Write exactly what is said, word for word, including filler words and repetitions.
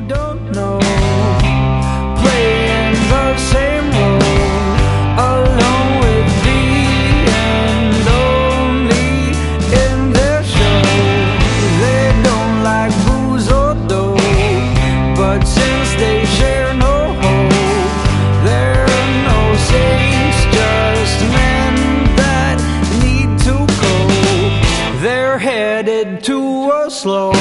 don't know, playing the same role, alone with the and only in their show. They don't like booze or dough, but since they share no hope, they're no saints, just men that need to cope. They're headed to a slow